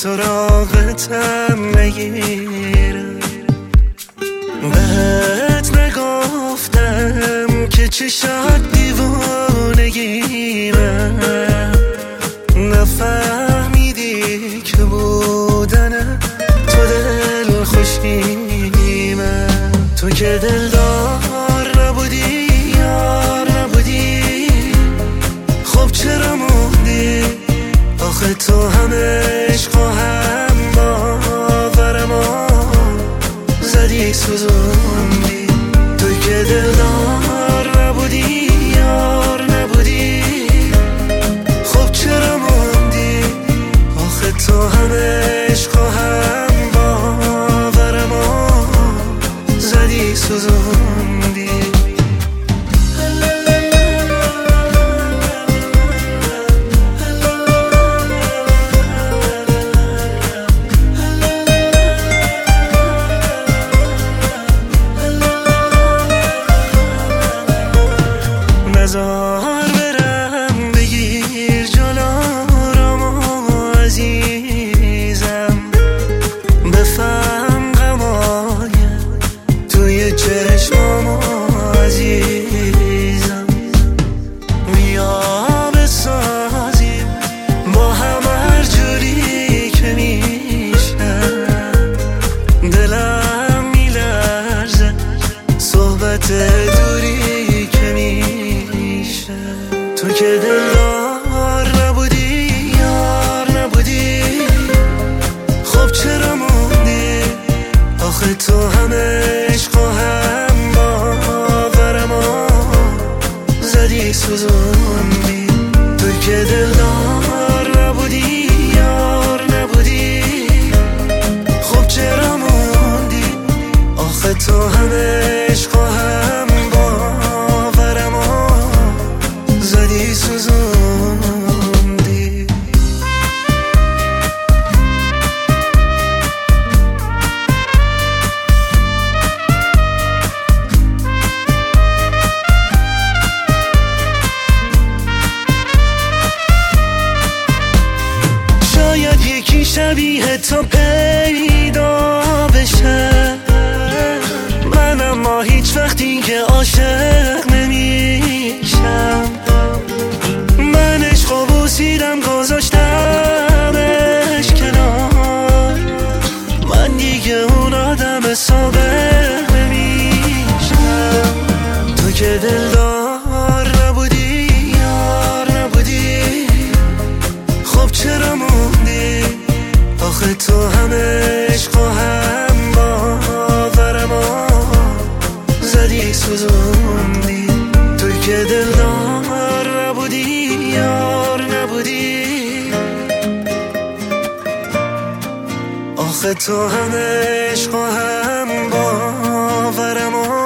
سراغتم نگیرم. بهت نگفتم که چشات دیوانگیمه، نفهمیدی که بودن تو دل خوشیمه. تو که دلدار نبودی، یار نبودی، خب چرا موندی؟ آخه تو هم عشق و هم باورمو زدی سوزوندی. تو که دلدار نبودی، یار نبودی، خب چرا موندی؟ آخه تو هم عشق و هم باورمو زدی سوزوندی. نزار برم بگیر جلومو عزیزم، بفهم غمای توی چشمامو عزیزم. بیا بسازیم با هم هر جوری که میشه، دلم میلرزه صحبت دوری که میشه. تو که دلدار نبودی، یار نبودی، خب چرا موندی؟ آخه تو هم عشق و هم باورمو زدی سوزوندی. تو که دلدار نبودی، یار نبودی، خب چرا موندی؟ آخه تو هم عشق و هم باورمو زدی سوزوندی. شاید یکی شبیه تو پیدا بشه، من اما هیچ وقتی که عاشق نمیشم. من عشقو بوسیدم گذاشتمش کنار، من دیگه اون آدم سابق نمیشم. تو که دلدار نبودی، یار نبودی، خب چرا موندی؟ آخه تو هم عشق و هم باورمو زدی سوزوندی. تو که دلدار نبودی، یار نبودی، آخه تو هم عشق و هم باورمو